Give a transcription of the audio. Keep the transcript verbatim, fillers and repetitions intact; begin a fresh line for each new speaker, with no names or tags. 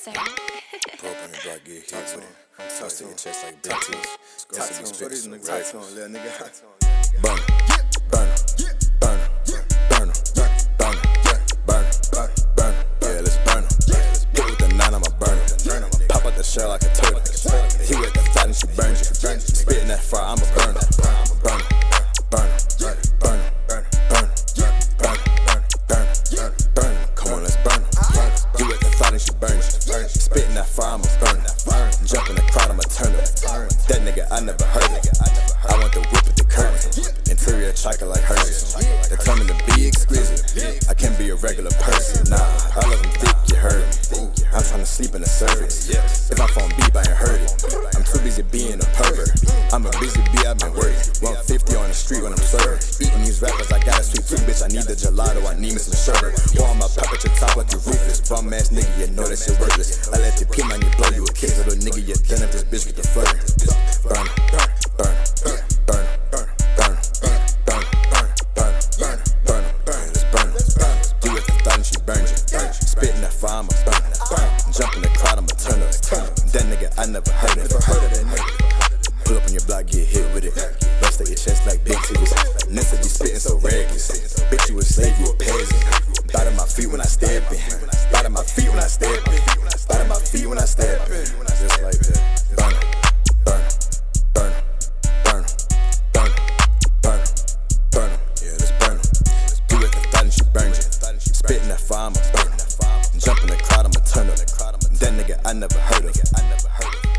sir.
Pull up on your block, get hit with it. Toss to your chest like big teeth.
Talk to him, what is nigga? Talk to him, little nigga.
Burn, burn, burn, burn, burn, burn, burn, burn. Yeah, let's burn 'em. Get with the nine, I'ma burn 'em. Pop out the shell like a turtle. He with the flat and she burns you. Spitting that fire, I'ma burn 'em. Burn 'em, burn 'em, burn 'em, burn 'em, burn 'em, burn 'em, burn 'em, burn 'em. Come on, let's burn 'em. You with the flat and she burns you. Spitting that fire, I'ma burn 'em. Jump in the crowd, I'ma turn 'em. That nigga, I never heard it. I want the whip with the curtain. Interior chocolate like Hershey's. Determined to be exquisite. I can't be a regular person. Nah, I love them thick, you heard me. I'm trying to sleep in the service. If I phone beep, I ain't heard it. I'm too busy being a pervert. I'm a busy bee, I've been working. one fifty on the street when I'm serving. Eating these rappers, I got a sweet tooth, bitch. I need the gelato, I need me some sherbet. Pour on my pop at your top like you ruthless. Bum ass nigga, you know that shit worthless. I let the pin on you blow you a kiss, little nigga, you done if this bitch get the flirting. Burn, burn, burn, burn, burn, burn, burn, burn, burn, burn, burn, burn, burn, let's burn 'em. You with the thought and she burns you. Spitting that fire, I'ma burn 'em. Jump in the crowd, I'ma turn 'em. That nigga, I never heard it. Pull up on your block, get hit with it. Bust at your chest like big titties. Nessa be spitting so reckless. Bitch, you a slave, you a peasant. Bite at my feet when I step in. Bite at my feet when I step in. Bite at my feet when I step in. Just like that. Burn 'em, burn 'em, burn 'em, burn 'em, burn 'em, burn 'em, burn 'em. Yeah, let's burn 'em. You with the thought and she burns you. Spitting that fire, I'ma burn 'em. Jump in the crowd, I'ma turn 'em. That nigga, I never heard of.